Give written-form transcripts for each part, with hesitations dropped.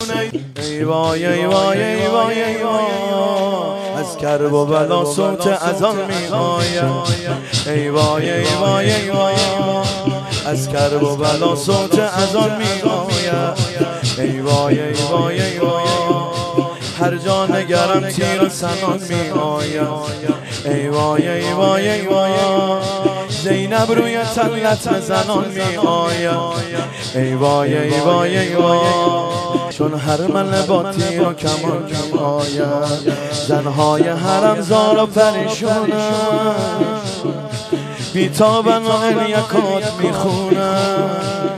ای وای ای وای ای وای ای وای، از کرب و بلا صوت اذان می آید. ای وای ای وای ای وای، از کرب و بلا صوت اذان می آید. ای وای ای وای ای وای، هر جا نگرم تیر و سنان می آید. ای وای ای وای ای وای، زینب روی تلت زنان می آید. ای وای ای وای ای وای، چون هر مله با تیر و کمان می آید. زنهای حرم زار و پریشونن، بیتابن و الیکات می خونن،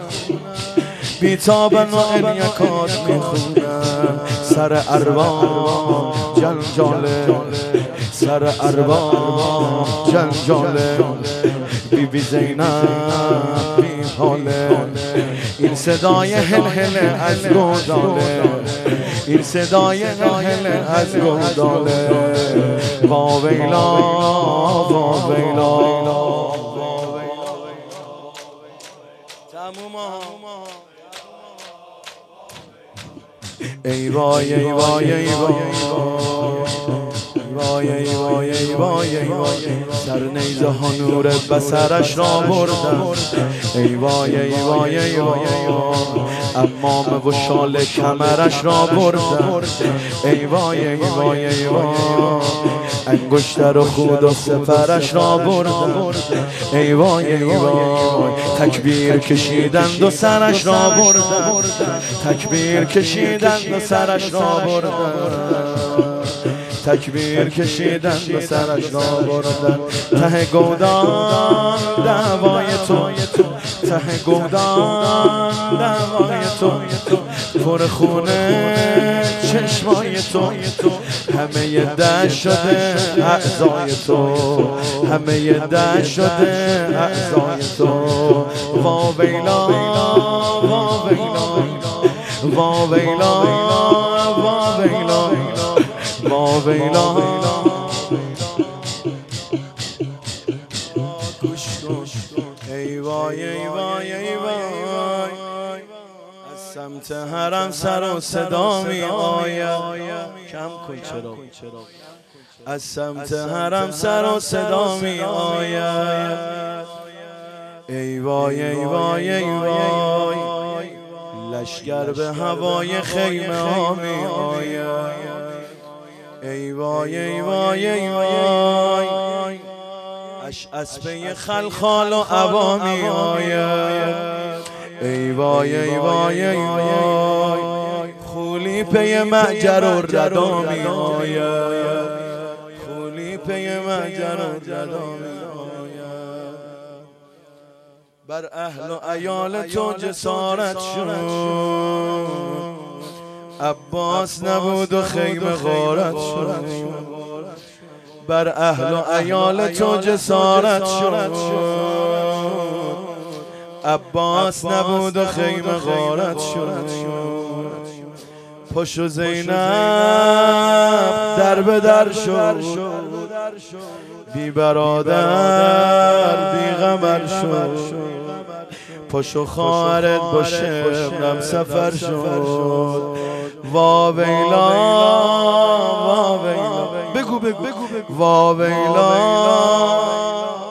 بیتابن و الیکات می خونن. سر ارباب جنجاله، سر ارباب جنجاله، بی بی زینب بی حاله. این صدای هلهله از گوداله، این صدای هلهله از گوداله. واویلا واویلا. ای وای ای وای ای وای، وای ای وای ای وای ای وای، سر نیزه ها نور بصرش را بردن. ای وای ای وای ای وای، امامه و شال کمرش را بردن. ای وای ای وای ای وای، انگشتر و خود و سپرش را بردن. ای وای ای وای، تکبیر کشیدند و سرش را بردن، تکبیر کشیدند و سرش را بردن، تکبیر کشیدند و سرش را بردن. ته گودان دعوای تو، ته گودان دعوای تو، پر خونه چشمای تو. همه دشت شده اعضای تو، همه دشت شده اعضای تو. واویلا واویلا واویلا واویلا واویلا. ای وای ای وای ای وای، از سمت حرم سر و صدا می آید. کم کن چرا، از سمت حرم سر و صدا می آید. ای وای ای وای ای وای، لشگر به هوای خیمه ها می آید. ای وای ای وای ای وای، اسبه خلخال و عبا می آید. ای وای ای وای ای وای، خولی پی معجر و ردا می آید، خولی پی معجر و ردا می آید. بر اهل و عیال تو جسارت شد، عباس نبود و خیمه غارت شد. بر اهل و عیال تو جسارت شد، عباس نبود و خیمه غارت شد. پشت زینب در به در شد، بی برادر بی غمر شد. پشت خواهرت با شبنم سفر شد. واویلا واویلا، بگو بگو واویلا